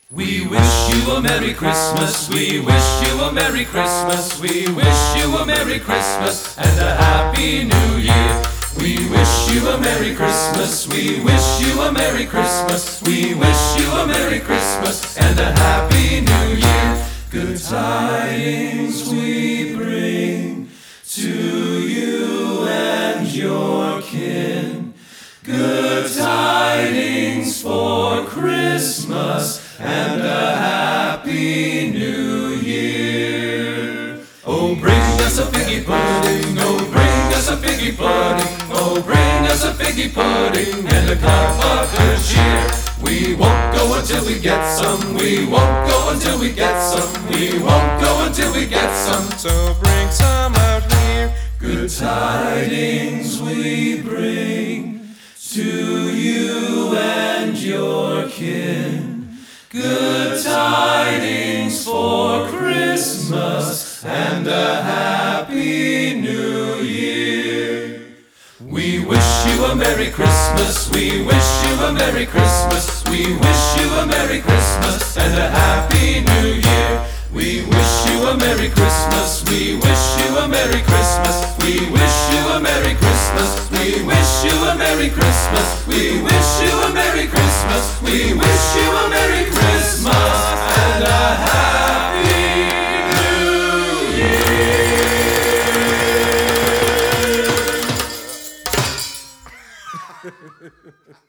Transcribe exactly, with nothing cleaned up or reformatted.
We wish you a Merry Christmas, we wish you a Merry Christmas, we wish you a Merry Christmas and a Happy New Year. We wish you a Merry Christmas, we wish you a Merry Christmas, we wish you a Merry Christmas and a Happy New Year. Good tidings we bring to you and your kin. Good tidings for Christmas and a Happy New Year. Oh, bring us a figgy pudding, oh, bring us a figgy pudding, oh, bring us a figgy pudding and a cup of good cheer. We won't go until we get some, we won't go until we get some, we won't go until we get some, so bring some out here. Good tidings we bring to you and your kin. Good tidings for Christmas and a Happy New Year. We wish you a Merry Christmas, we wish you a Merry Christmas, we wish you a Merry Christmas and a Happy New Year. We wish you a Merry Christmas, we wish you a Merry Christmas, we wish you a Merry Christmas, we wish you a Merry Christmas, we wish you a Merry Christmas, we wish you a Merry Christmas and a Happy New Year.